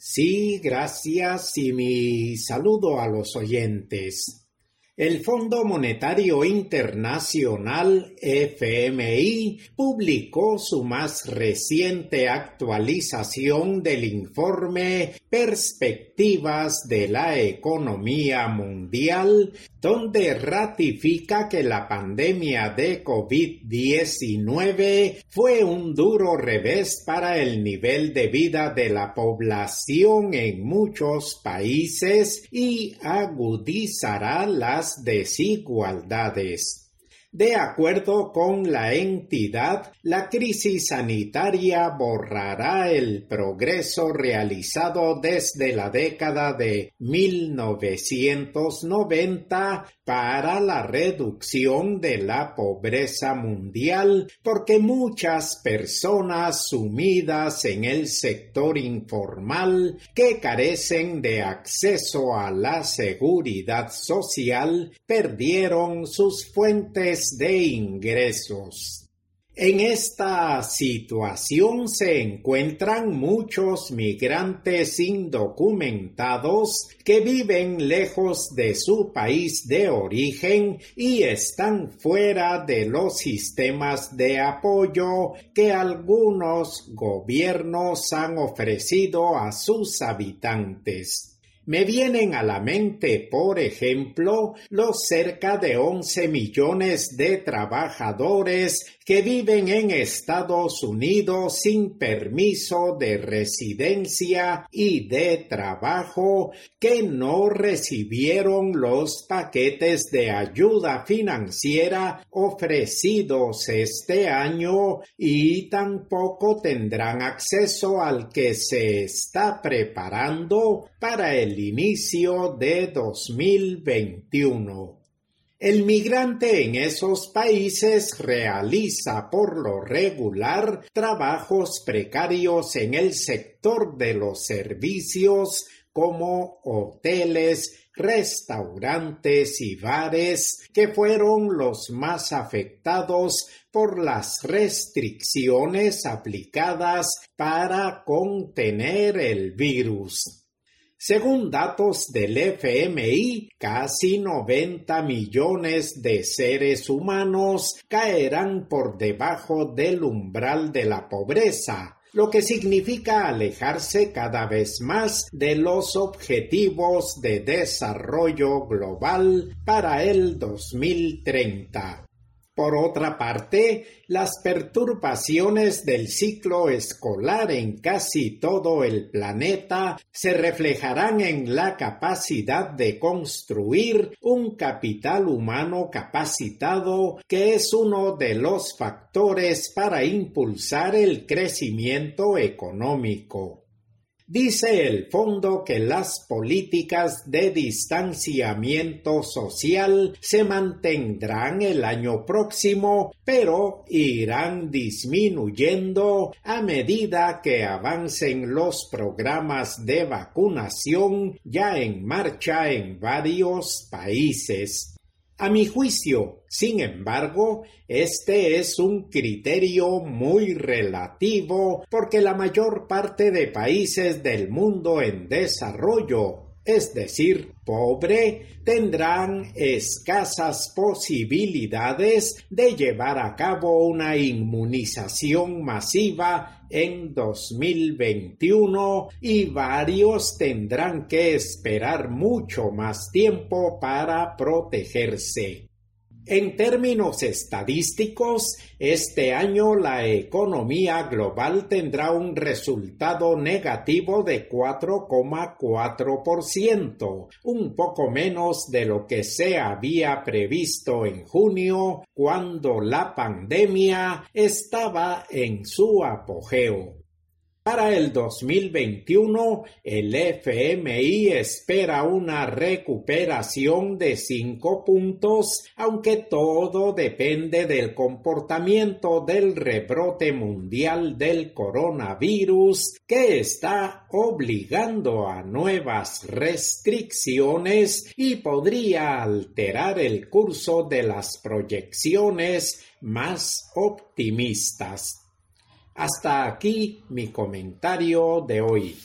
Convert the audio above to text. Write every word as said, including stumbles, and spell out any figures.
Sí, gracias y mi saludo a los oyentes. El Fondo Monetario Internacional, F M I, publicó su más reciente actualización del informe Perspectivas de la Economía Mundial, donde ratifica que la pandemia de COVID diecinueve fue un duro revés para el nivel de vida de la población en muchos países y agudizará las desigualdades. De acuerdo con la entidad, la crisis sanitaria borrará el progreso realizado desde la década de mil novecientos noventa para la reducción de la pobreza mundial, porque muchas personas sumidas en el sector informal que carecen de acceso a la seguridad social perdieron sus fuentes de ingresos. En esta situación se encuentran muchos migrantes indocumentados que viven lejos de su país de origen y están fuera de los sistemas de apoyo que algunos gobiernos han ofrecido a sus habitantes. Me vienen a la mente, por ejemplo, los cerca de once millones de trabajadores que viven en Estados Unidos sin permiso de residencia y de trabajo, que no recibieron los paquetes de ayuda financiera ofrecidos este año y tampoco tendrán acceso al que se está preparando para el inicio de dos mil veintiuno. El migrante en esos países realiza por lo regular trabajos precarios en el sector de los servicios como hoteles, restaurantes y bares, que fueron los más afectados por las restricciones aplicadas para contener el virus. Según datos del F M I, casi noventa millones de seres humanos caerán por debajo del umbral de la pobreza, lo que significa alejarse cada vez más de los objetivos de desarrollo global para el dos mil treinta. Por otra parte, las perturbaciones del ciclo escolar en casi todo el planeta se reflejarán en la capacidad de construir un capital humano capacitado, que es uno de los factores para impulsar el crecimiento económico. Dice el fondo que las políticas de distanciamiento social se mantendrán el año próximo, pero irán disminuyendo a medida que avancen los programas de vacunación ya en marcha en varios países. A mi juicio, sin embargo, este es un criterio muy relativo, porque la mayor parte de países del mundo en desarrollo, es decir, pobre, tendrán escasas posibilidades de llevar a cabo una inmunización masiva en dos mil veintiuno y varios tendrán que esperar mucho más tiempo para protegerse. En términos estadísticos, este año la economía global tendrá un resultado negativo de cuatro coma cuatro por ciento, un poco menos de lo que se había previsto en junio, cuando la pandemia estaba en su apogeo. Para el dos mil veintiuno, el F M I espera una recuperación de cinco puntos, aunque todo depende del comportamiento del rebrote mundial del coronavirus, que está obligando a nuevas restricciones y podría alterar el curso de las proyecciones más optimistas. Hasta aquí mi comentario de hoy.